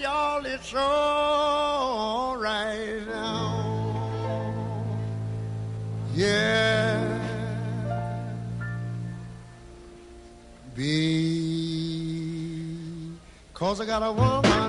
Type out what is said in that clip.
y'all, it's all right now. Yeah. Because I got a woman